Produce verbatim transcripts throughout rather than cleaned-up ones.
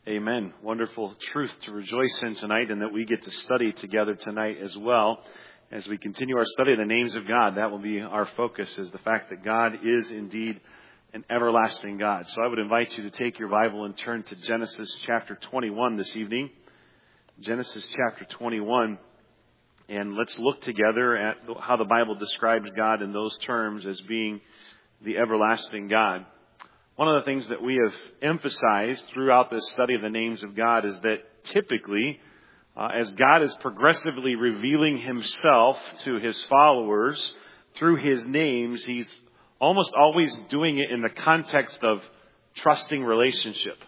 Amen. Wonderful truth to rejoice in tonight, and that we get to study together tonight as well. As we continue our study of the names of God, that will be our focus, is the fact that God is indeed an everlasting God. So I would invite you to take your Bible and turn to Genesis chapter twenty-one this evening. Genesis chapter twenty-one. And let's look together at how the Bible describes God in those terms as being the everlasting God. One of the things that we have emphasized throughout this study of the names of God is that typically, uh, as God is progressively revealing himself to his followers through his names, he's almost always doing it in the context of trusting relationship.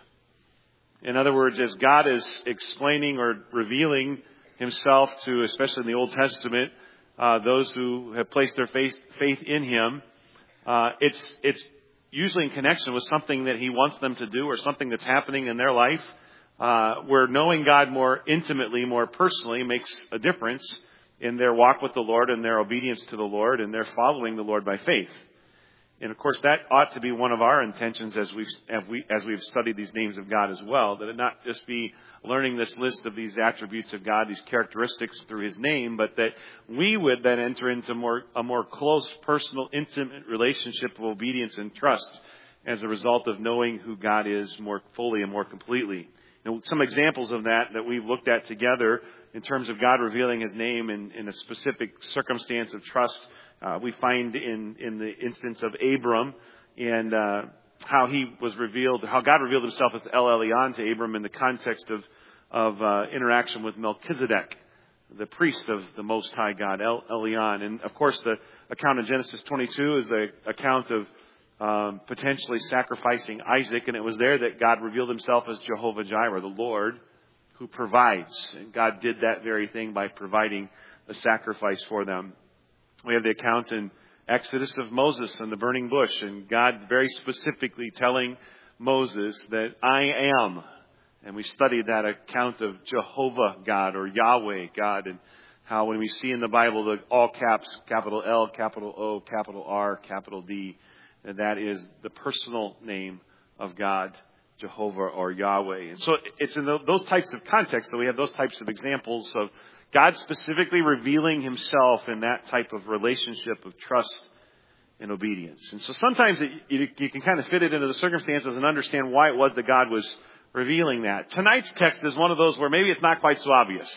In other words, as God is explaining or revealing himself to, especially in the Old Testament, uh, those who have placed their faith, faith in him, uh, it's, it's usually in connection with something that he wants them to do or something that's happening in their life, uh, where knowing God more intimately, more personally makes a difference in their walk with the Lord and their obedience to the Lord and their following the Lord by faith. And of course, that ought to be one of our intentions as we've, as we, as we've studied these names of God as well, that it not just be learning this list of these attributes of God, these characteristics through his name, but that we would then enter into more, a more close, personal, intimate relationship of obedience and trust as a result of knowing who God is more fully and more completely. And some examples of that that we've looked at together in terms of God revealing his name in, in a specific circumstance of trust, Uh, we find in, in the instance of Abram and uh, how he was revealed, how God revealed himself as El Elyon to Abram in the context of, of uh, interaction with Melchizedek, the priest of the Most High God, El Elyon. And of course, the account in Genesis twenty-two is the account of um, potentially sacrificing Isaac, and it was there that God revealed himself as Jehovah Jireh, the Lord who provides. And God did that very thing by providing a sacrifice for them. We have the account in Exodus of Moses and the burning bush, and God very specifically telling Moses that I am. And we studied that account of Jehovah God or Yahweh God, and how when we see in the Bible the all caps, capital L, capital O, capital R, capital D, and that is the personal name of God, Jehovah or Yahweh. And so it's in those types of contexts that we have those types of examples of God specifically revealing himself in that type of relationship of trust and obedience. And so sometimes it, you, you can kind of fit it into the circumstances and understand why it was that God was revealing that. Tonight's text is one of those where maybe it's not quite so obvious.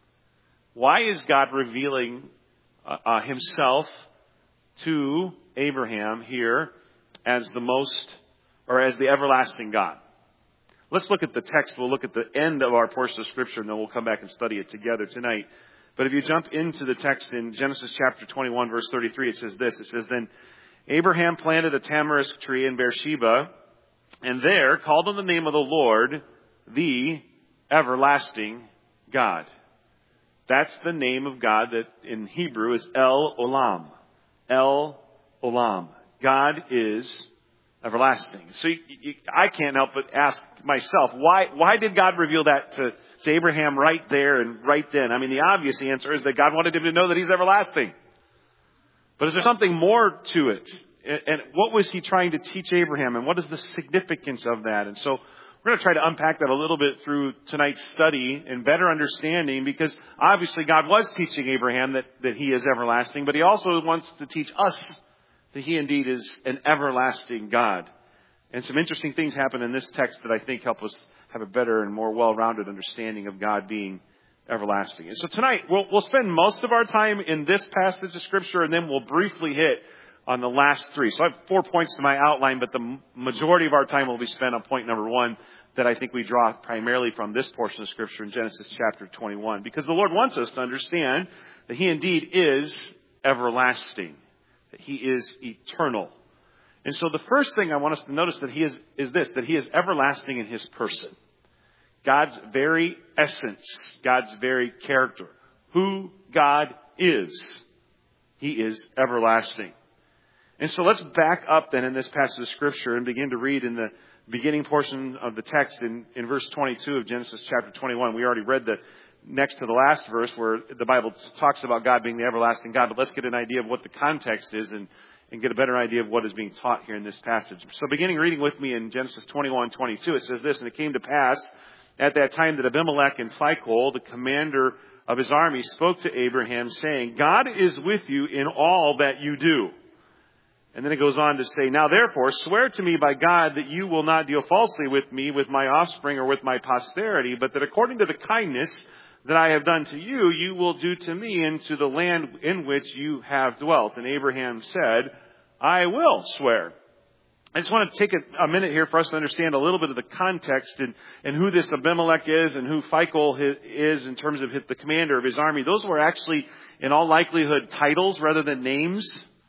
Why is God revealing uh, uh, himself to Abraham here as the most, or as the everlasting God? Let's look at the text. We'll look at the end of our portion of Scripture, and then we'll come back and study it together tonight. But if you jump into the text in Genesis chapter twenty-one, verse thirty-three, it says this. It says, Then Abraham planted a tamarisk tree in Beersheba, and there called on the name of the Lord, the everlasting God. That's the name of God that in Hebrew is El Olam. El Olam. God is everlasting. So you, you, I can't help but ask myself, why why did God reveal that to, to Abraham right there and right then? I mean, the obvious answer is that God wanted him to know that he's everlasting. But is there something more to it? And, and what was he trying to teach Abraham? And what is the significance of that? And so we're going to try to unpack that a little bit through tonight's study and better understanding, because obviously God was teaching Abraham that, that he is everlasting, but he also wants to teach us that he indeed is an everlasting God. And some interesting things happen in this text that I think help us have a better and more well-rounded understanding of God being everlasting. And so tonight, we'll, we'll spend most of our time in this passage of Scripture, and then we'll briefly hit on the last three. So I have four points to my outline, but the majority of our time will be spent on point number one that I think we draw primarily from this portion of Scripture in Genesis chapter twenty-one. Because the Lord wants us to understand that he indeed is everlasting. That he is eternal. And so the first thing I want us to notice that he is, is this, that he is everlasting in his person. God's very essence, God's very character, who God is. He is everlasting. And so let's back up then in this passage of Scripture and begin to read in the beginning portion of the text in, in verse twenty-two of Genesis chapter twenty-one. We already read the next to the last verse where the Bible talks about God being the everlasting God. But let's get an idea of what the context is and, and get a better idea of what is being taught here in this passage. So beginning reading with me in Genesis twenty-one twenty-two, it says this, "And it came to pass at that time that Abimelech and Phicol, the commander of his army, spoke to Abraham, saying, God is with you in all that you do." And then it goes on to say, "Now therefore, swear to me by God that you will not deal falsely with me, with my offspring, or with my posterity, but that according to the kindness that I have done to you, you will do to me and to the land in which you have dwelt." And Abraham said, "I will swear." I just want to take a, a minute here for us to understand a little bit of the context and, and who this Abimelech is and who Phicol is in terms of the commander of his army. Those were actually, in all likelihood, titles rather than names.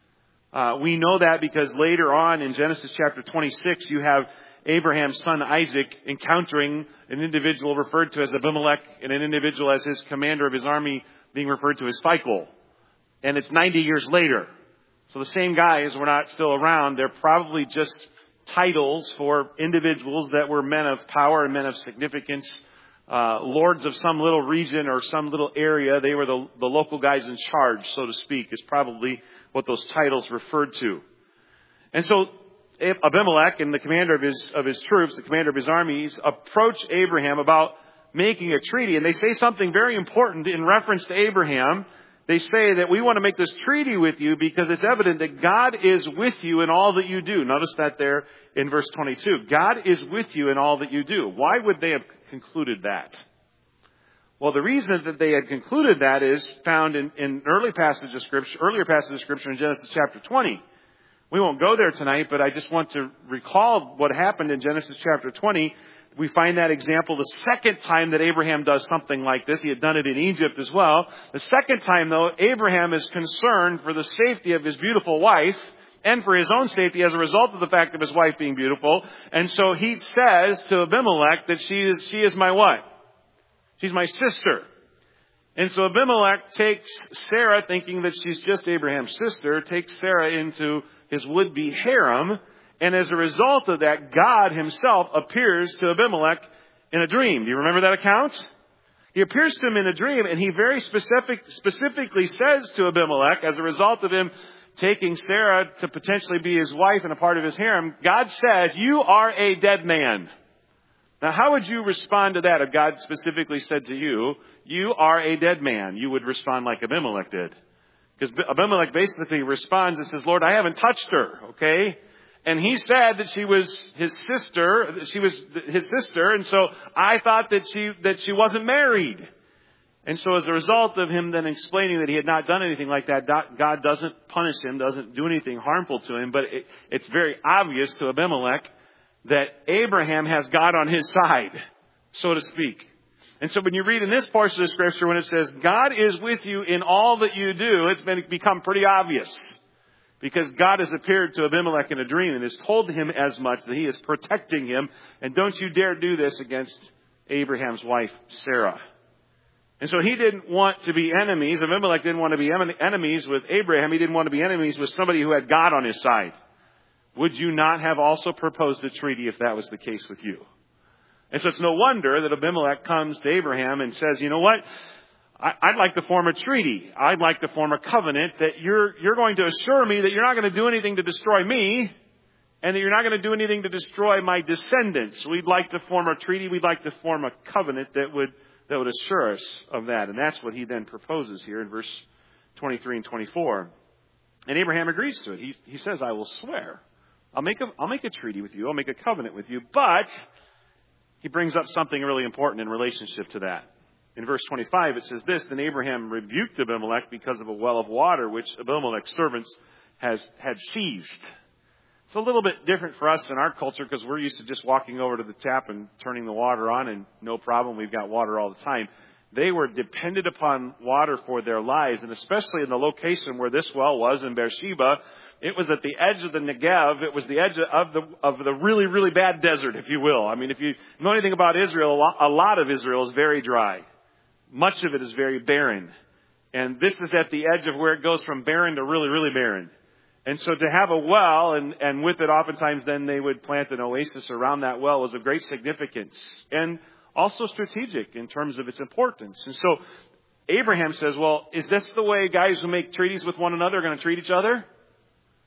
Uh, we know that because later on in Genesis chapter twenty-six, you have Abraham's son Isaac encountering an individual referred to as Abimelech and an individual as his commander of his army being referred to as Phicol. And it's ninety years later. So the same guys were not still around. They're probably just titles for individuals that were men of power and men of significance, uh, lords of some little region or some little area. They were the, the local guys in charge, so to speak, is probably what those titles referred to. And so Abimelech and the commander of his, of his troops, the commander of his armies, approach Abraham about making a treaty. And they say something very important in reference to Abraham. They say that we want to make this treaty with you because it's evident that God is with you in all that you do. Notice that there in verse twenty-two. God is with you in all that you do. Why would they have concluded that? Well, the reason that they had concluded that is found in, in early passage of scripture, earlier passage of scripture in Genesis chapter twenty. We won't go there tonight, but I just want to recall what happened in Genesis chapter twenty. We find that example the second time that Abraham does something like this. He had done it in Egypt as well. The second time, though, Abraham is concerned for the safety of his beautiful wife and for his own safety as a result of the fact of his wife being beautiful. And so he says to Abimelech that she is, she is my what? She's my sister. And so Abimelech takes Sarah, thinking that she's just Abraham's sister, takes Sarah into his would-be harem. And as a result of that, God himself appears to Abimelech in a dream. Do you remember that account? He appears to him in a dream, and he very specific, specifically says to Abimelech, as a result of him taking Sarah to potentially be his wife and a part of his harem, God says, "You are a dead man." Now, how would you respond to that if God specifically said to you, "You are a dead man"? You would respond like Abimelech did. Because Abimelech basically responds and says, "Lord, I haven't touched her, okay? And he said that she was his sister, she was his sister, and so I thought that she that she wasn't married." And so as a result of him then explaining that he had not done anything like that, God doesn't punish him, doesn't do anything harmful to him, but it, it's very obvious to Abimelech that Abraham has God on his side, so to speak. And so when you read in this portion of Scripture, when it says, God is with you in all that you do, it's been become pretty obvious. Because God has appeared to Abimelech in a dream and has told him as much that he is protecting him. And don't you dare do this against Abraham's wife, Sarah. And so he didn't want to be enemies. Abimelech didn't want to be enemies with Abraham. He didn't want to be enemies with somebody who had God on his side. Would you not have also proposed a treaty if that was the case with you? And so it's no wonder that Abimelech comes to Abraham and says, "You know what? I'd like to form a treaty. I'd like to form a covenant that you're you're going to assure me that you're not going to do anything to destroy me and that you're not going to do anything to destroy my descendants. We'd like to form a treaty. We'd like to form a covenant that would that would assure us of that." And that's what he then proposes here in verse twenty-three and twenty-four. And Abraham agrees to it. He he says, "I will swear. I'll make a I'll make a treaty with you. I'll make a covenant with you." But he brings up something really important in relationship to that. In verse twenty-five, it says this, "Then Abraham rebuked Abimelech because of a well of water which Abimelech's servants has had seized." It's a little bit different for us in our culture because we're used to just walking over to the tap and turning the water on and no problem, we've got water all the time. They were dependent upon water for their lives, and especially in the location where this well was in Beersheba, it was at the edge of the Negev. It was the edge of the of the really, really bad desert, if you will. I mean, if you know anything about Israel, a lot, a lot of Israel is very dry. Much of it is very barren. And this is at the edge of where it goes from barren to really, really barren. And so to have a well, and, and with it oftentimes then they would plant an oasis around that well, was of great significance. And also strategic in terms of its importance. And so Abraham says, well, is this the way guys who make treaties with one another are going to treat each other?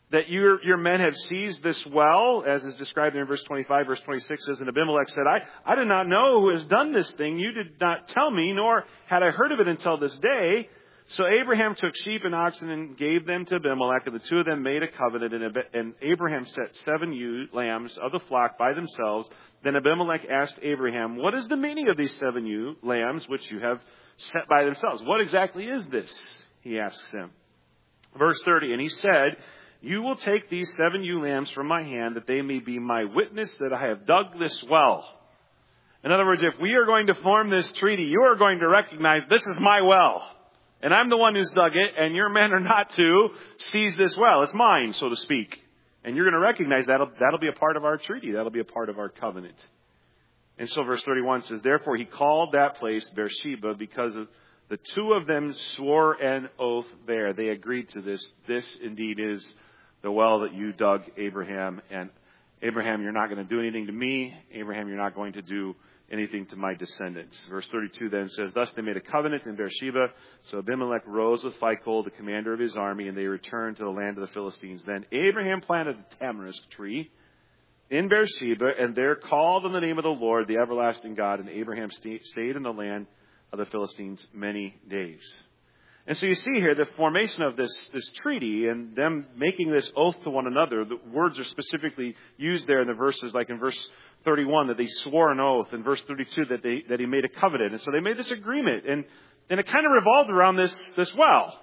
that your, your men have seized this well, as is described in verse twenty-five, verse twenty-six says, and Abimelech said, I, I did not know who has done this thing. You did not tell me, nor had I heard of it until this day. So Abraham took sheep and oxen and gave them to Abimelech, and the two of them made a covenant, and, Ab- and Abraham set seven ewe lambs of the flock by themselves. Then Abimelech asked Abraham, what is the meaning of these seven ewe lambs which you have set by themselves? What exactly is this? He asks him. Verse thirty, and he said, you will take these seven ewe lambs from my hand, that they may be my witness that I have dug this well. In other words, if we are going to form this treaty, you are going to recognize this is my well. And I'm the one who's dug it, and your men are not to seize this well. It's mine, so to speak. And you're going to recognize that'll, that'll be a part of our treaty. That'll be a part of our covenant. And so verse thirty-one says, therefore he called that place Beersheba, because of the two of them swore an oath there. They agreed to this. This indeed is the well that you dug, Abraham. And Abraham, you're not going to do anything to me. Abraham, you're not going to do anything to my descendants. Verse thirty-two then says, thus they made a covenant in Beersheba. So Abimelech rose with Phicol, the commander of his army, and they returned to the land of the Philistines. Then Abraham planted a tamarisk tree in Beersheba, and there called on the name of the Lord, the everlasting God. And Abraham stayed in the land of the Philistines many days. And so you see here the formation of this, this treaty and them making this oath to one another. The words are specifically used there in the verses, like in verse thirty-one, that they swore an oath. In verse thirty-two, that they that he made a covenant. And so they made this agreement. And, and it kind of revolved around this, this well.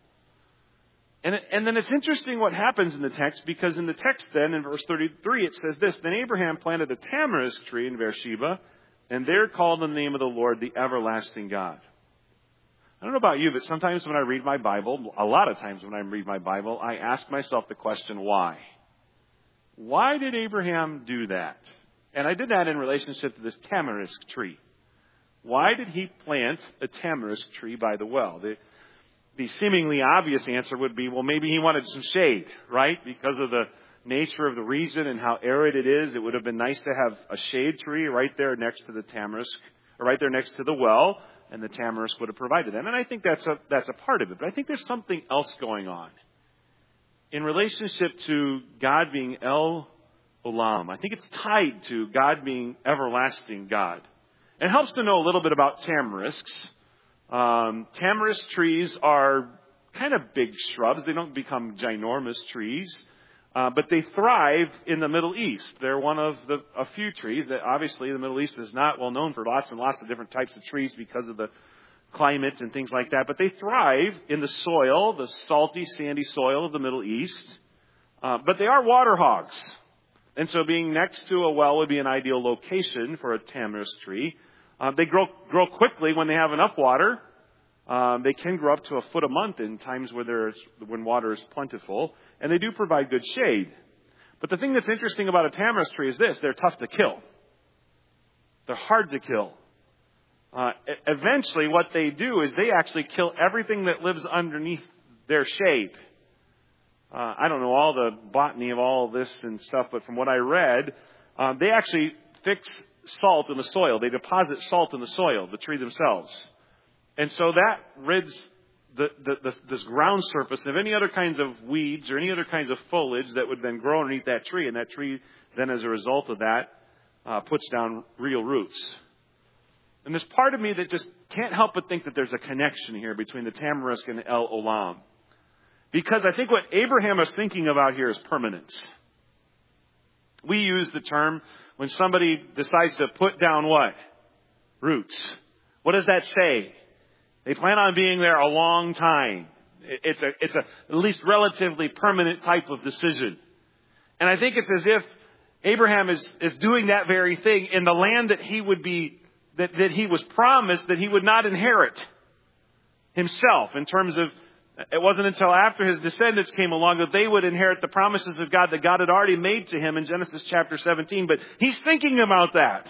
And, it, and then it's interesting what happens in the text, because in the text then, in verse thirty-three, it says this, then Abraham planted a tamarisk tree in Beersheba, and there called on the name of the Lord, the everlasting God. I don't know about you, but sometimes when I read my Bible, a lot of times when I read my Bible, I ask myself the question, why? Why did Abraham do that? And I did that in relationship to this tamarisk tree. Why did he plant a tamarisk tree by the well? The, the seemingly obvious answer would be, well, maybe he wanted some shade, right? Because of the nature of the region and how arid it is, it would have been nice to have a shade tree right there next to the tamarisk, or right there next to the well, and the tamarisk would have provided them. And I think that's a, that's a part of it. But I think there's something else going on in relationship to God being El Olam. I think it's tied to God being everlasting God. It helps to know a little bit about tamarisks. Um, tamarisk trees are kind of big shrubs. They don't become ginormous trees. Uh, but they thrive in the Middle East. They're one of the a few trees that obviously the Middle East is not well known for lots and lots of different types of trees because of the climate and things like that. But they thrive in the soil, the salty, sandy soil of the Middle East. Uh, but they are water hogs. And so being next to a well would be an ideal location for a tamarisk tree. Uh, they grow grow quickly when they have enough water. Um, they can grow up to a foot a month in times where there's when water is plentiful, and they do provide good shade. But the thing that's interesting about a tamarisk tree is this: they're tough to kill. They're hard to kill. Uh, eventually, what they do is they actually kill everything that lives underneath their shade. Uh, I don't know all the botany of all this and stuff, but from what I read, um, they actually fix salt in the soil. They deposit salt in the soil, the tree themselves. And so that rids the, the, the, this ground surface of any other kinds of weeds or any other kinds of foliage that would then grow underneath that tree. And that tree then, as a result of that, uh, puts down real roots. And there's part of me that just can't help but think that there's a connection here between the tamarisk and El Olam. Because I think what Abraham is thinking about here is permanence. We use the term when somebody decides to put down what? Roots. What does that say? They plan on being there a long time. It's a, it's a at least relatively permanent type of decision. And I think it's as if Abraham is, is doing that very thing in the land that he would be, that, that he was promised that he would not inherit himself, in terms of, it wasn't until after his descendants came along that they would inherit the promises of God that God had already made to him in Genesis chapter seventeen. But he's thinking about that.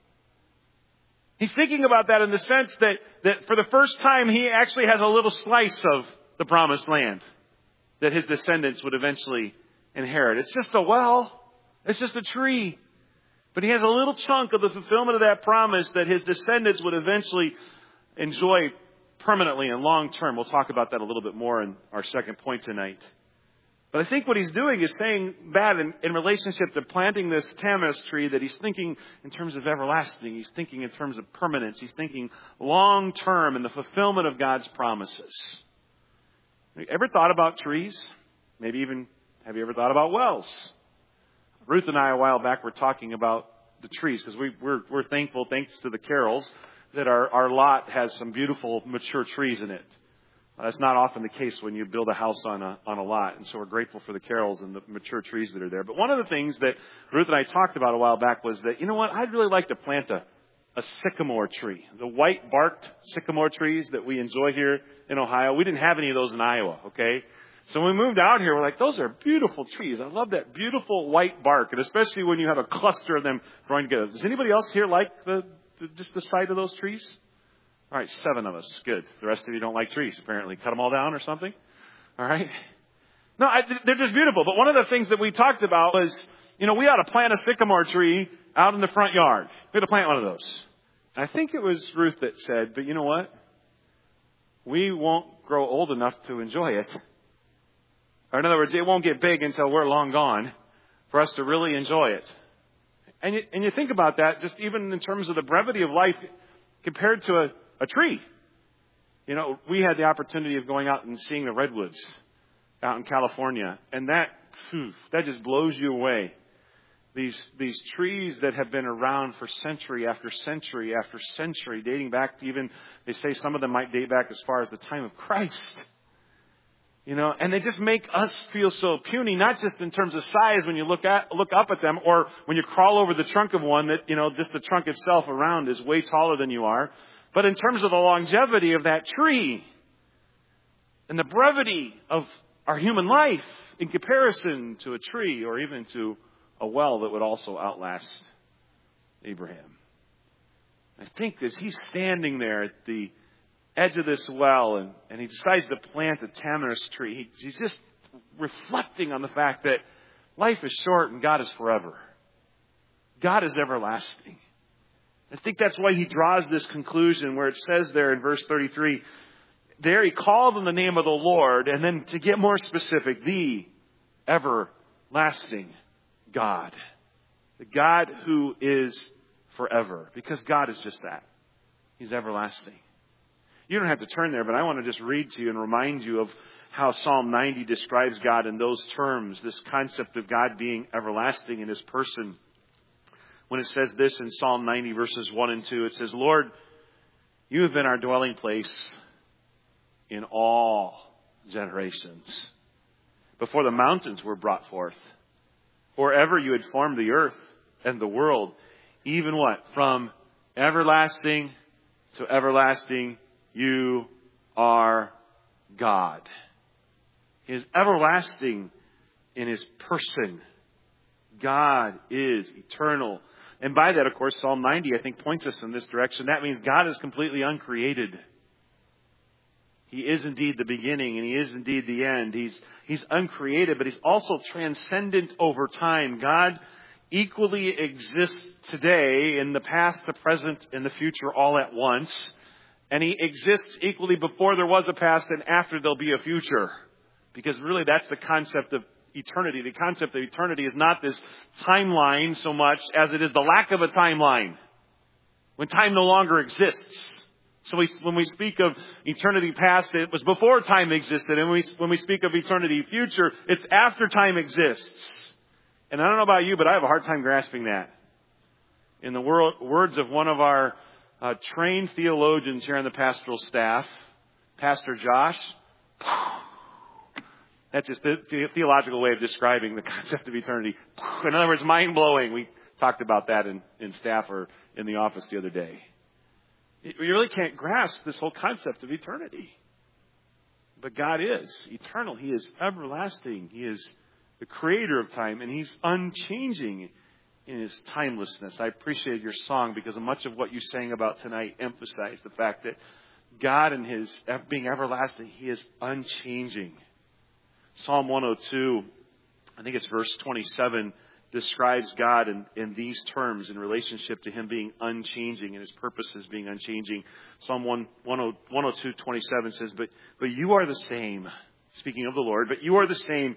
He's thinking about that in the sense that, that for the first time, he actually has a little slice of the promised land that his descendants would eventually inherit. It's just a well. It's just a tree. But he has a little chunk of the fulfillment of that promise that his descendants would eventually enjoy permanently and long term. We'll talk about that a little bit more in our second point tonight. But I think what he's doing is saying that in, in relationship to planting this tamaris tree, that he's thinking in terms of everlasting. He's thinking in terms of permanence. He's thinking long term in the fulfillment of God's promises. Have you ever thought about trees? Maybe even, have you ever thought about wells? Ruth and I a while back were talking about the trees because we, we're, we're thankful, thanks to the Carrolls, that our, our lot has some beautiful mature trees in it. That's not often the case when you build a house on a on a lot. And so we're grateful for the Carrolls and the mature trees that are there. But one of the things that Ruth and I talked about a while back was that, you know what, I'd really like to plant a, a sycamore tree. The white-barked sycamore trees that we enjoy here in Ohio. We didn't have any of those in Iowa, okay? So when we moved out here, we're like, those are beautiful trees. I love that beautiful white bark, and especially when you have a cluster of them growing together. Does anybody else here like the, the just the sight of those trees? All right, seven of us. Good. The rest of you don't like trees, apparently. Cut them all down or something? All right. No, I, they're just beautiful. But one of the things that we talked about was, you know, we ought to plant a sycamore tree out in the front yard. We ought to plant one of those. And I think it was Ruth that said, but you know what? We won't grow old enough to enjoy it. Or in other words, it won't get big until we're long gone for us to really enjoy it. And you, and you think about that just even in terms of the brevity of life compared to a A tree. You know, we had the opportunity of going out and seeing the redwoods out in California. And that, phew, that just blows you away. These, these trees that have been around for century after century after century, dating back to even, they say some of them might date back as far as the time of Christ. You know, and they just make us feel so puny, not just in terms of size when you look at, look up at them, or when you crawl over the trunk of one that, you know, just the trunk itself around is way taller than you are. But in terms of the longevity of that tree and the brevity of our human life in comparison to a tree or even to a well that would also outlast Abraham. I think as he's standing there at the edge of this well and, and he decides to plant a tamaris tree, he, he's just reflecting on the fact that life is short and God is forever. God is everlasting. I think that's why he draws this conclusion where it says there in verse thirty-three, there he called on the name of the Lord, and then to get more specific, the everlasting God. The God who is forever. Because God is just that. He's everlasting. You don't have to turn there, but I want to just read to you and remind you of how Psalm ninety describes God in those terms, this concept of God being everlasting in his person. When it says this in Psalm ninety, verses one and two, it says, Lord, you have been our dwelling place in all generations. Before the mountains were brought forth, or ever you had formed the earth and the world, even what? From everlasting to everlasting, you are God. He is everlasting in his person. God is eternal. And by that, of course, Psalm ninety, I think, points us in this direction. That means God is completely uncreated. He is indeed the beginning and he is indeed the end. He's, he's uncreated, but he's also transcendent over time. God equally exists today, in the past, the present, and the future all at once. And he exists equally before there was a past and after there'll be a future. Because really that's the concept of eternity. The concept of eternity is not this timeline so much as it is the lack of a timeline. When time no longer exists. So we, when we speak of eternity past, it was before time existed. And when we, when we speak of eternity future, it's after time exists. And I don't know about you, but I have a hard time grasping that. In the world, words of one of our uh, trained theologians here on the pastoral staff, Pastor Josh, that's just the theological way of describing the concept of eternity. In other words, mind-blowing. We talked about that in, in staff or in the office the other day. You really can't grasp this whole concept of eternity. But God is eternal. He is everlasting. He is the creator of time, and he's unchanging in his timelessness. I appreciated your song because much of what you sang about tonight emphasized the fact that God and his being everlasting, he is unchanging. Psalm one oh two, I think it's verse twenty-seven, describes God in, in these terms in relationship to him being unchanging and his purposes being unchanging. Psalm one oh two, twenty-seven says, but, but you are the same, speaking of the Lord, but you are the same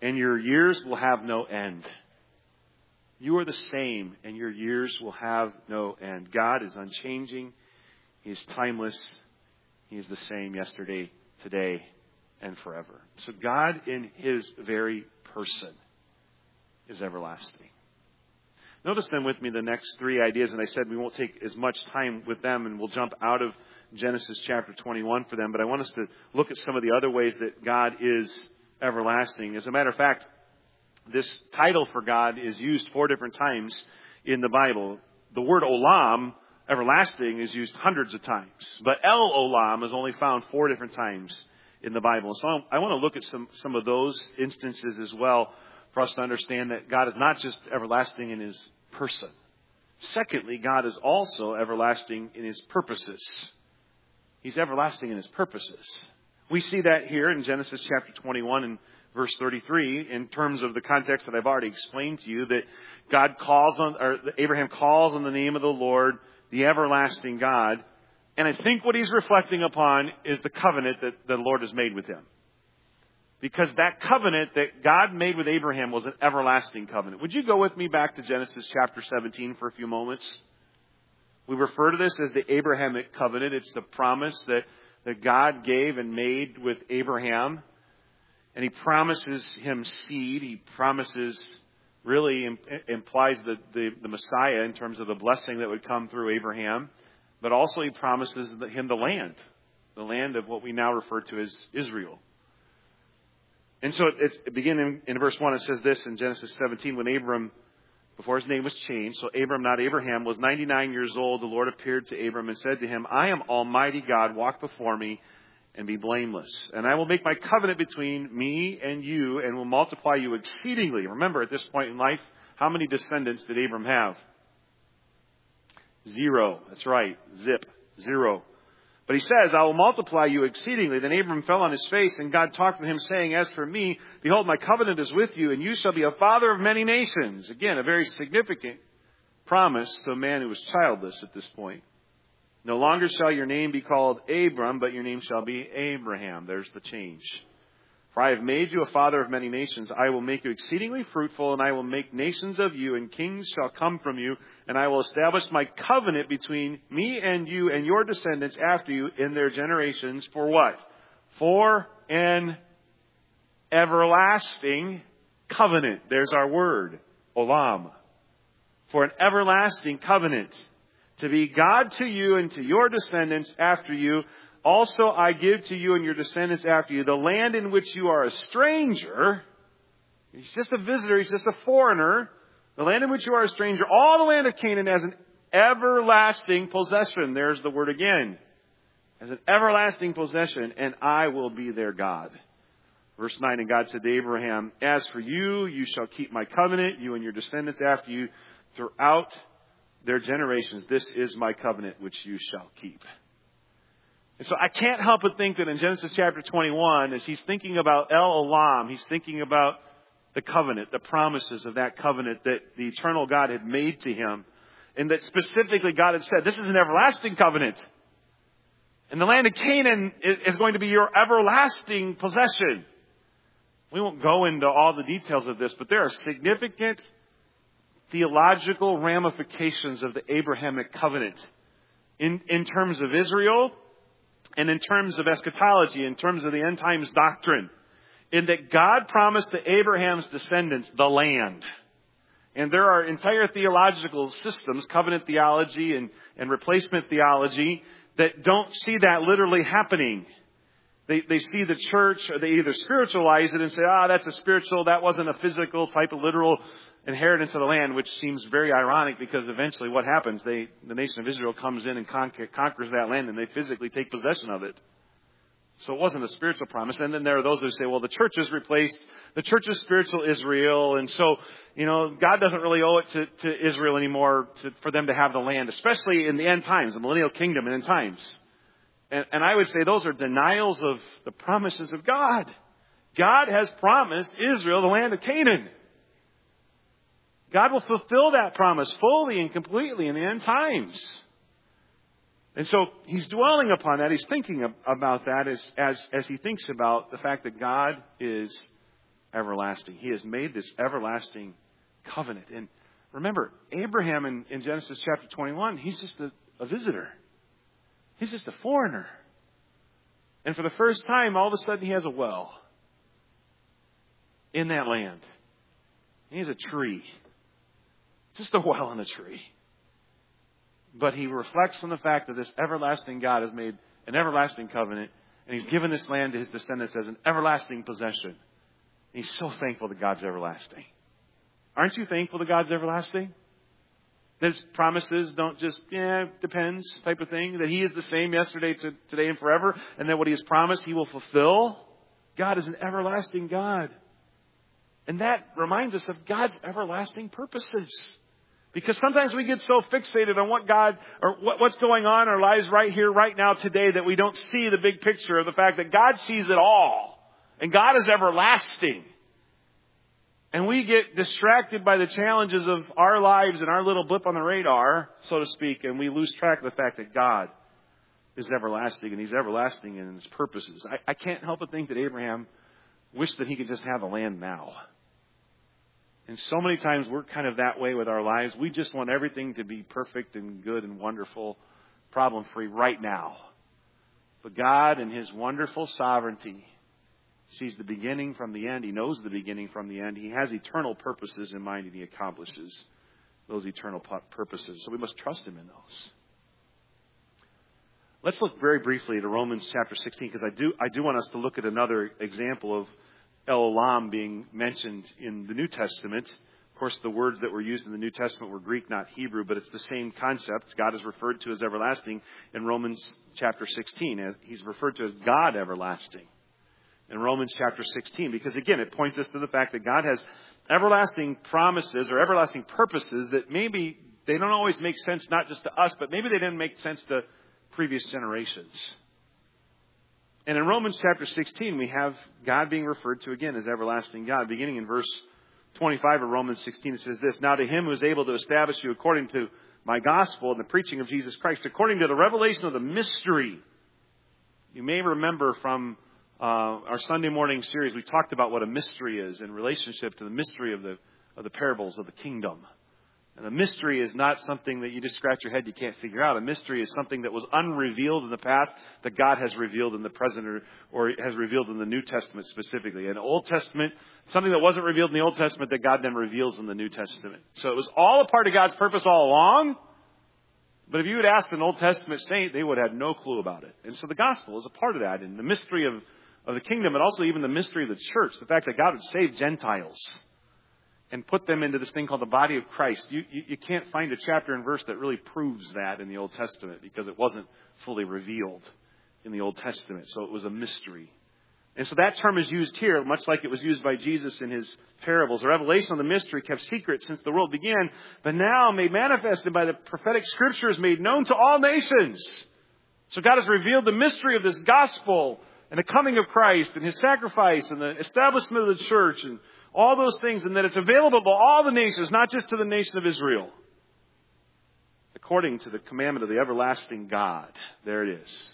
and your years will have no end. You are the same, and your years will have no end. God is unchanging. He is timeless. He is the same yesterday, today, and forever. So God in His very person is everlasting. Notice then with me the next three ideas, and I said we won't take as much time with them, and we'll jump out of Genesis chapter twenty-one for them, but I want us to look at some of the other ways that God is everlasting. As a matter of fact, this title for God is used four different times in the Bible. The word olam, everlasting, is used hundreds of times, but El Olam is only found four different times in the Bible. So I want to look at some, some of those instances as well for us to understand that God is not just everlasting in His person. Secondly, God is also everlasting in His purposes. He's everlasting in His purposes. We see that here in Genesis chapter twenty-one and verse thirty-three, in terms of the context that I've already explained to you, that God calls on, or Abraham calls on the name of the Lord, the everlasting God. And I think what he's reflecting upon is the covenant that the Lord has made with him. Because that covenant that God made with Abraham was an everlasting covenant. Would you go with me back to Genesis chapter seventeen for a few moments? We refer to this as the Abrahamic covenant. It's the promise that, that God gave and made with Abraham. And He promises him seed. He promises, really implies the, the, the Messiah in terms of the blessing that would come through Abraham. But also He promises him the land. The land of what we now refer to as Israel. And so it's beginning in verse one, it says this in Genesis seventeen, when Abram, before his name was changed, so Abram, not Abraham, was ninety-nine years old, the Lord appeared to Abram and said to him, I am Almighty God, walk before me and be blameless. And I will make my covenant between me and you and will multiply you exceedingly. Remember, at this point in life, how many descendants did Abram have? Zero. That's right. Zip. Zero. But He says, I will multiply you exceedingly. Then Abram fell on his face, and God talked to him, saying, As for me, behold, my covenant is with you, and you shall be a father of many nations. Again, a very significant promise to a man who was childless at this point. No longer shall your name be called Abram, but your name shall be Abraham. There's the change. For I have made you a father of many nations. I will make you exceedingly fruitful, and I will make nations of you, and kings shall come from you. And I will establish my covenant between me and you and your descendants after you in their generations. For what? For an everlasting covenant. There's our word. Olam. For an everlasting covenant. To be God to you and to your descendants after you. Also I give to you and your descendants after you the land in which you are a stranger. He's just a visitor. He's just a foreigner. The land in which you are a stranger. All the land of Canaan as an everlasting possession. There's the word again. As an everlasting possession. And I will be their God. Verse nine, and God said to Abraham, As for you, you shall keep my covenant, you and your descendants after you, throughout their generations. This is my covenant which you shall keep. And so I can't help but think that in Genesis chapter twenty-one, as he's thinking about El Olam, he's thinking about the covenant, the promises of that covenant that the eternal God had made to him. And that specifically God had said, this is an everlasting covenant. And the land of Canaan is going to be your everlasting possession. We won't go into all the details of this, but there are significant theological ramifications of the Abrahamic covenant in, in terms of Israel and in terms of eschatology, in terms of the end times doctrine, in that God promised to Abraham's descendants the land. And there are entire theological systems, covenant theology and, and replacement theology, that don't see that literally happening. They, they see the church, or they either spiritualize it and say, ah, that's a spiritual, that wasn't a physical type of literal inheritance of the land, which seems very ironic because eventually what happens? They, the nation of Israel comes in and conquer, conquers that land and they physically take possession of it. So it wasn't a spiritual promise. And then there are those who say, well, the church has replaced, the church is spiritual Israel. And so, you know, God doesn't really owe it to, to Israel anymore to, for them to have the land, especially in the end times, the millennial kingdom and end times. And, and I would say those are denials of the promises of God. God has promised Israel the land of Canaan. God will fulfill that promise fully and completely in the end times. And so he's dwelling upon that. He's thinking about that as, as, as he thinks about the fact that God is everlasting. He has made this everlasting covenant. And remember, Abraham in, in Genesis chapter twenty-one, he's just a, a visitor. He's just a foreigner. And for the first time, all of a sudden, he has a well in that land. He has a tree. Just a well in a tree. But he reflects on the fact that this everlasting God has made an everlasting covenant, and he's given this land to his descendants as an everlasting possession. And he's so thankful that God's everlasting. Aren't you thankful that God's everlasting? That his promises don't just, yeah, depends type of thing. That he is the same yesterday, to today, and forever. And that what he has promised, he will fulfill. God is an everlasting God. And that reminds us of God's everlasting purposes. Because sometimes we get so fixated on what God, or what's going on in our lives right here, right now, today, that we don't see the big picture of the fact that God sees it all. And God is everlasting. And we get distracted by the challenges of our lives and our little blip on the radar, so to speak, and we lose track of the fact that God is everlasting, and he's everlasting in his purposes. I, I can't help but think that Abraham wished that he could just have the land now. And so many times we're kind of that way with our lives. We just want everything to be perfect and good and wonderful, problem-free right now. But God, in his wonderful sovereignty, sees the beginning from the end. He knows the beginning from the end. He has eternal purposes in mind, and he accomplishes those eternal purposes. So we must trust him in those. Let's look very briefly at Romans chapter sixteen, because I do I do want us to look at another example of El Olam being mentioned in the New Testament. Of course, the words that were used in the New Testament were Greek, not Hebrew, but it's the same concept. God is referred to as everlasting in Romans chapter sixteen. As he's referred to as God everlasting in Romans chapter sixteen, because again, it points us to the fact that God has everlasting promises or everlasting purposes that maybe they don't always make sense, not just to us, but maybe they didn't make sense to previous generations. And in Romans chapter sixteen, we have God being referred to again as everlasting God. Beginning in verse twenty-five of Romans sixteen, it says this: "Now to him who is able to establish you according to my gospel and the preaching of Jesus Christ, according to the revelation of the mystery." You may remember from uh, our Sunday morning series, we talked about what a mystery is in relationship to the mystery of the of the parables of the kingdom. And a mystery is not something that you just scratch your head, you can't figure out. A mystery is something that was unrevealed in the past that God has revealed in the present, or, or has revealed in the New Testament specifically. In the Old Testament, something that wasn't revealed in the Old Testament that God then reveals in the New Testament. So it was all a part of God's purpose all along. But if you had asked an Old Testament saint, they would have had no clue about it. And so the gospel is a part of that. And the mystery of, of the kingdom, and also even the mystery of the church, the fact that God would save Gentiles and put them into this thing called the body of Christ. You, you, you can't find a chapter and verse that really proves that in the Old Testament, because it wasn't fully revealed in the Old Testament. So it was a mystery. And so that term is used here, much like it was used by Jesus in his parables. The revelation of the mystery kept secret since the world began, but now made manifested by the prophetic scriptures, made known to all nations. So God has revealed the mystery of this gospel and the coming of Christ and his sacrifice and the establishment of the church and all those things, and that it's available to all the nations, not just to the nation of Israel, according to the commandment of the everlasting God. There it is.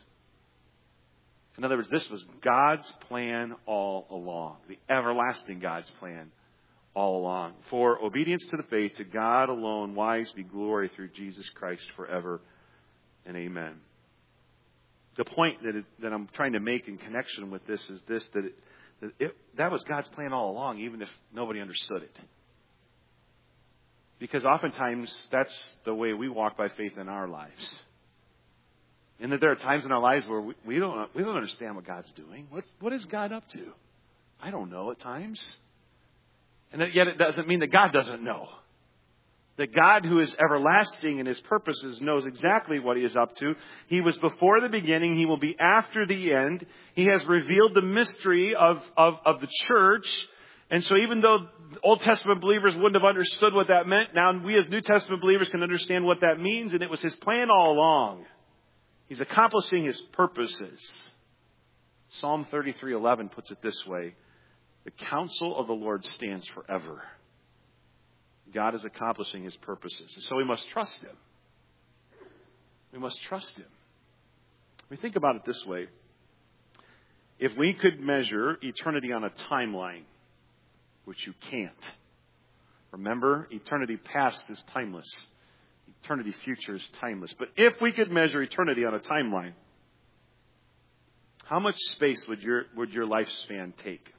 In other words, this was God's plan all along. The everlasting God's plan all along. For obedience to the faith, to God alone, wise be glory through Jesus Christ forever and amen. The point that, it, that I'm trying to make in connection with this is this, that it, that, it, that was God's plan all along, even if nobody understood it. Because oftentimes, that's the way we walk by faith in our lives. And that there are times in our lives where we, we don't we don't understand what God's doing. What what is God up to? I don't know at times. And that, yet it doesn't mean that God doesn't know. That God, who is everlasting in his purposes, knows exactly what he is up to. He was before the beginning. He will be after the end. He has revealed the mystery of, of, of the church. And so even though Old Testament believers wouldn't have understood what that meant, now we as New Testament believers can understand what that means. And it was his plan all along. He's accomplishing his purposes. Psalm thirty-three eleven puts it this way: "The counsel of the Lord stands forever." God is accomplishing his purposes. And so we must trust him. We must trust him. We think about it this way. If we could measure eternity on a timeline, which you can't. Remember, eternity past is timeless. Eternity future is timeless. But if we could measure eternity on a timeline, how much space would your would your lifespan take?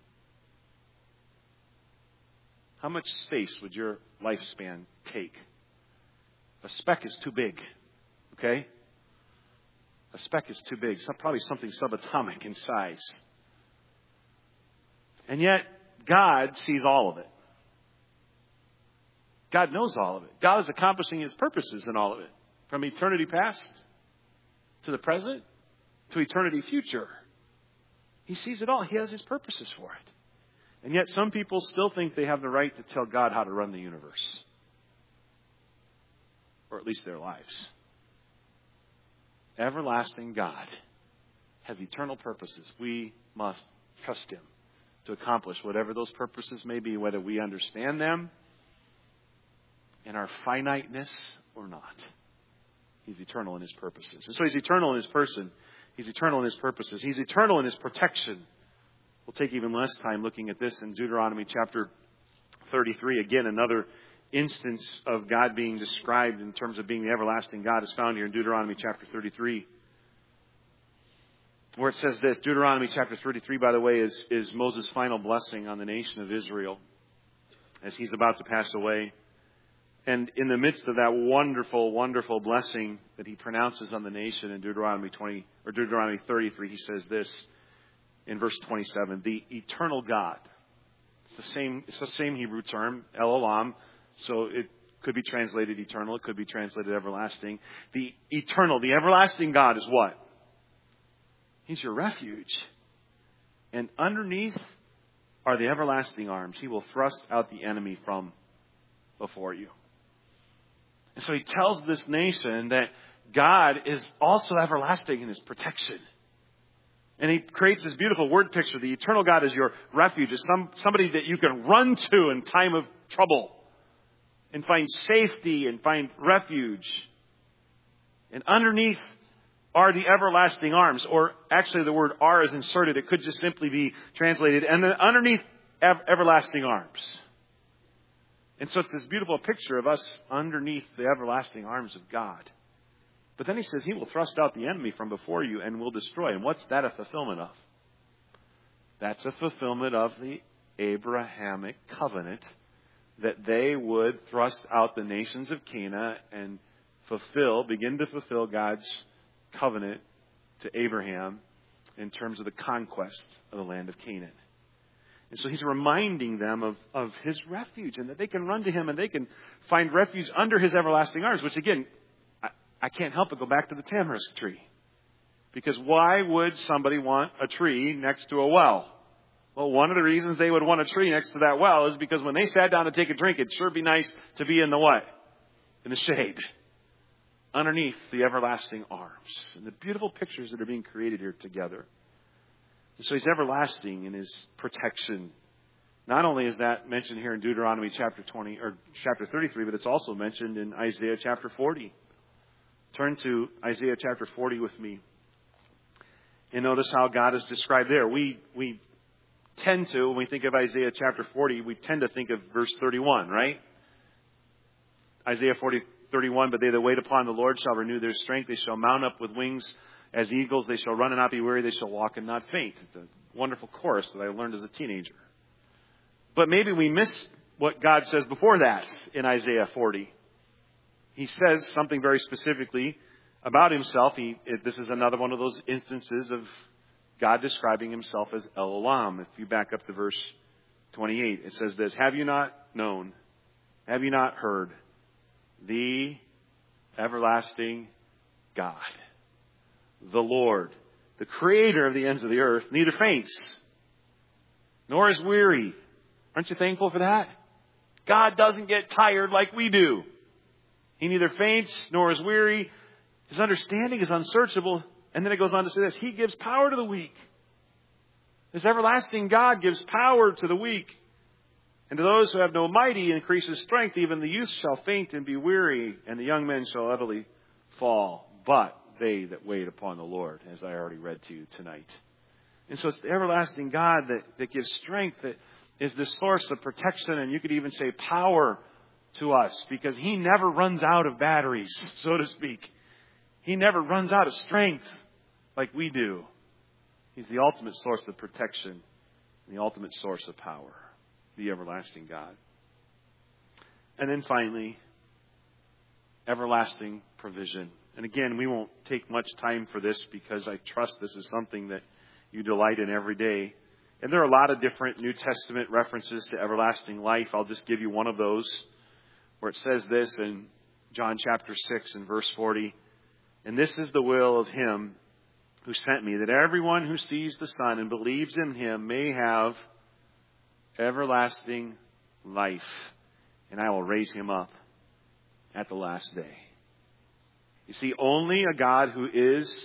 How much space would your lifespan take? A speck is too big. Okay? A speck is too big. It's probably something subatomic in size. And yet, God sees all of it. God knows all of it. God is accomplishing His purposes in all of it. From eternity past to the present to eternity future. He sees it all. He has His purposes for it. And yet some people still think they have the right to tell God how to run the universe. Or at least their lives. Everlasting God has eternal purposes. We must trust Him to accomplish whatever those purposes may be, whether we understand them in our finiteness or not. He's eternal in His purposes. And so He's eternal in His person. He's eternal in His purposes. He's eternal in His protection. We'll take even less time looking at this in Deuteronomy chapter thirty-three. Again, another instance of God being described in terms of being the everlasting God is found here in Deuteronomy chapter thirty-three. Where it says this, Deuteronomy chapter thirty-three, by the way, is, is Moses' final blessing on the nation of Israel as he's about to pass away. And in the midst of that wonderful, wonderful blessing that he pronounces on the nation in Deuteronomy twenty or Deuteronomy thirty-three, he says this in verse twenty-seven: the eternal God. It's the same. It's the same Hebrew term, El Olam. So it could be translated eternal. It could be translated everlasting. The eternal, the everlasting God is what? He's your refuge. And underneath are the everlasting arms. He will thrust out the enemy from before you. And so he tells this nation that God is also everlasting in His protection. And he creates this beautiful word picture. The eternal God is your refuge. It's some, somebody that you can run to in time of trouble and find safety and find refuge. And underneath are the everlasting arms. Or actually the word "are" is inserted. It could just simply be translated. And then underneath ev- everlasting arms. And so it's this beautiful picture of us underneath the everlasting arms of God. But then he says He will thrust out the enemy from before you and will destroy. And what's that a fulfillment of? That's a fulfillment of the Abrahamic covenant that they would thrust out the nations of Canaan and fulfill, begin to fulfill God's covenant to Abraham in terms of the conquest of the land of Canaan. And so He's reminding them of, of His refuge and that they can run to Him and they can find refuge under His everlasting arms, which again, I, I can't help but go back to the tamarisk tree. Because why would somebody want a tree next to a well? Well, one of the reasons they would want a tree next to that well is because when they sat down to take a drink, it'd sure be nice to be in the what? In the shade. Underneath the everlasting arms. And the beautiful pictures that are being created here together. And so He's everlasting in His protection. Not only is that mentioned here in Deuteronomy chapter twenty or chapter thirty-three, but it's also mentioned in Isaiah chapter forty. Turn to Isaiah chapter forty with me. And notice how God is described there. We we tend to, when we think of Isaiah chapter forty, we tend to think of verse thirty-one, right? Isaiah forty, thirty-one, but they that wait upon the Lord shall renew their strength. They shall mount up with wings as eagles. They shall run and not be weary. They shall walk and not faint. It's a wonderful chorus that I learned as a teenager. But maybe we miss what God says before that in Isaiah forty. He says something very specifically about Himself. He, it, this is another one of those instances of God describing Himself as El Olam. If you back up to verse twenty-eight, it says this: have you not known? Have you not heard? The everlasting God, the Lord, the Creator of the ends of the earth, neither faints nor is weary. Aren't you thankful for that? God doesn't get tired like we do. He neither faints nor is weary. His understanding is unsearchable. And then it goes on to say this: He gives power to the weak. This everlasting God gives power to the weak. And to those who have no might, He increases strength. Even the youth shall faint and be weary, and the young men shall utterly fall. But they that wait upon the Lord, as I already read to you tonight. And so it's the everlasting God that, that gives strength, that, is the source of protection, and you could even say power to us, because He never runs out of batteries, so to speak. He never runs out of strength like we do. He's the ultimate source of protection, the ultimate source of power, the everlasting God. And then finally, everlasting provision. And again, we won't take much time for this, because I trust this is something that you delight in every day. And there are a lot of different New Testament references to everlasting life. I'll just give you one of those, where it says this in John chapter six and verse forty. And this is the will of Him who sent me, that everyone who sees the Son and believes in Him may have everlasting life, and I will raise him up at the last day. You see, only a God who is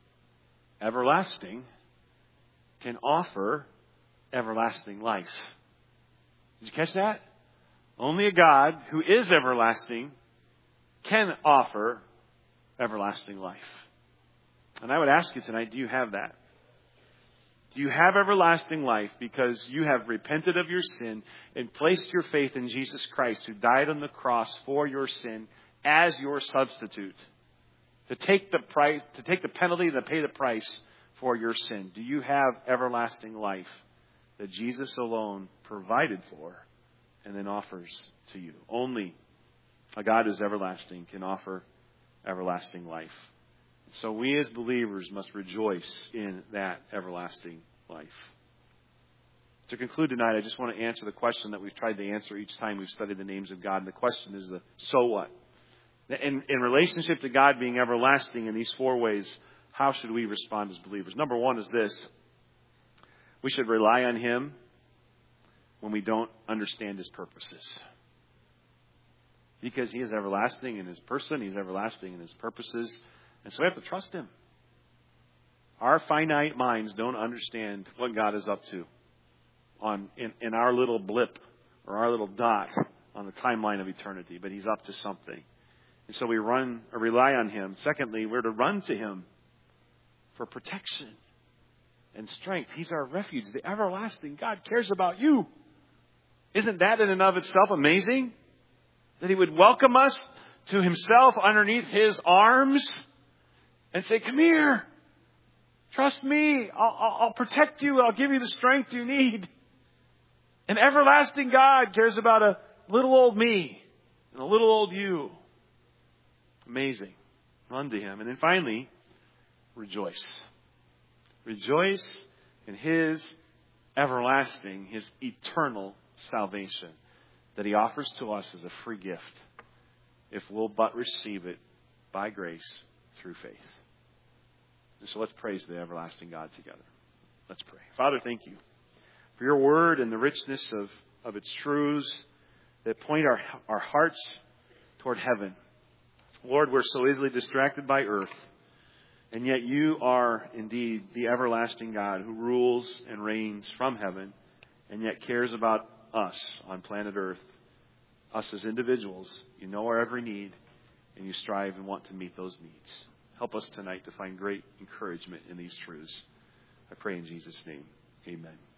everlasting can offer everlasting life. Did you catch that? Only a God who is everlasting can offer everlasting life. And I would ask you tonight, do you have that? Do you have everlasting life because you have repented of your sin and placed your faith in Jesus Christ, who died on the cross for your sin as your substitute, to take the price, to take the penalty, to pay the price for your sin? Do you have everlasting life that Jesus alone provided for and then offers to you? Only a God who is everlasting can offer everlasting life. So we as believers must rejoice in that everlasting life. To conclude tonight, I just want to answer the question that we've tried to answer each time we've studied the names of God. And the question is the so what? In, in relationship to God being everlasting in these four ways, how should we respond as believers? Number one is this. We should rely on Him when we don't understand His purposes. Because He is everlasting in His person. He's everlasting in His purposes. And so we have to trust Him. Our finite minds don't understand what God is up to on in, in our little blip or our little dot on the timeline of eternity. But He's up to something. And so we run or rely on Him. Secondly, we're to run to Him for protection and strength. He's our refuge. The everlasting God cares about you. Isn't that in and of itself amazing? That He would welcome us to Himself underneath His arms and say, come here. Trust me. I'll, I'll, I'll protect you. I'll give you the strength you need. An everlasting God cares about a little old me and a little old you. Amazing. Run to Him. And then finally, rejoice. Rejoice in His everlasting, His eternal salvation that He offers to us as a free gift if we'll but receive it by grace through faith. And so let's praise the everlasting God together. Let's pray. Father, thank You for Your word and the richness of, of its truths that point our, our hearts toward heaven. Lord, we're so easily distracted by earth, and yet You are indeed the everlasting God who rules and reigns from heaven and yet cares about us on planet earth, us as individuals. You know our every need, and You strive and want to meet those needs. Help us tonight to find great encouragement in these truths. I pray in Jesus' name. Amen.